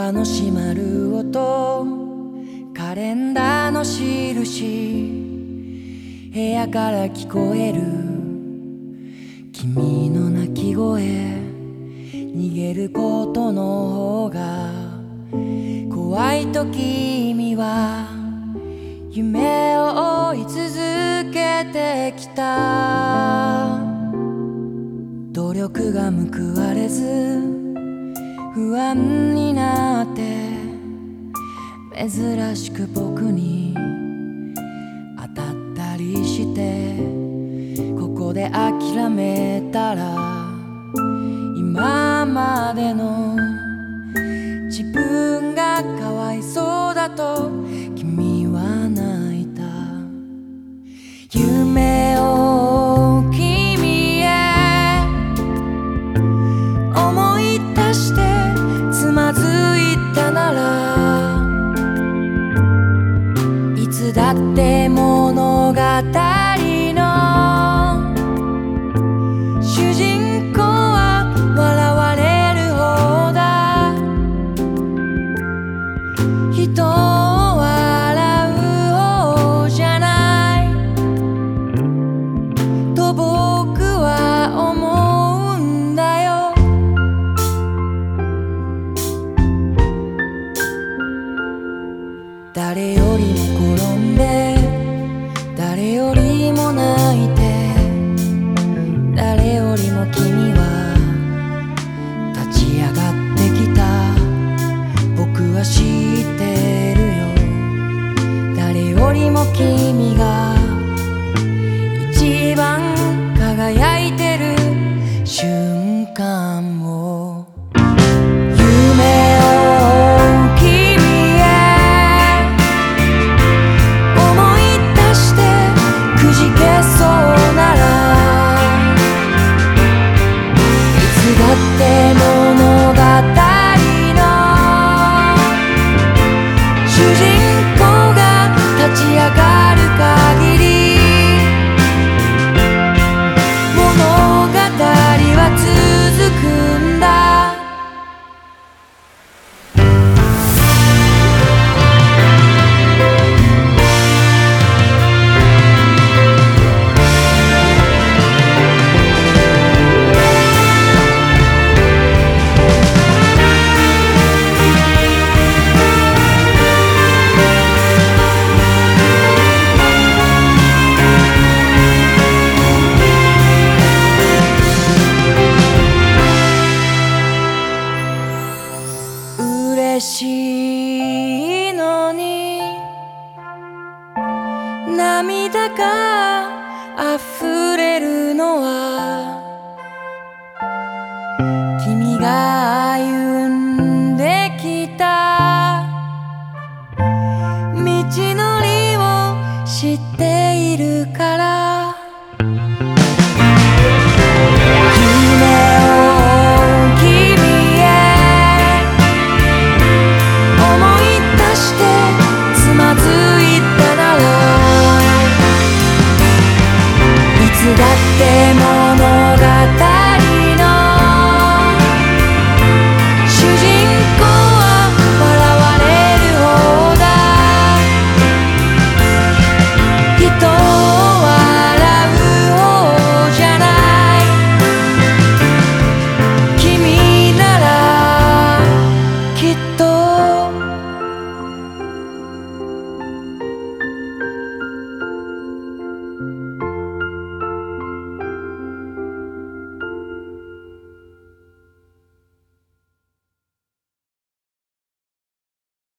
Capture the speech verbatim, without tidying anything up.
アの閉まる音、カレンダーの印、部屋から聞こえる君の泣き声、逃げることの方が怖いと君は夢を追い続けてきた。努力が報われず不安になって珍しく僕に当たったりして、ここで諦めたら今までの自分がかわいそうだと君は泣いた。夢を君へ思い出してつまずいたなら、いつだって物語の主人公は笑われる方だ。人を笑う方じゃないと僕は思うんだよ。誰よりも転んで誰よりも泣いて、誰よりも君は立ち上がってきた。僕は知ってるよ。誰よりも君が一番輝いてる瞬間を、夢を君へ思い出してくじけそうなら、いつだって物語の主人公が立ち上がる限り物語は続くんだ。嬉しいのに涙が溢れるのは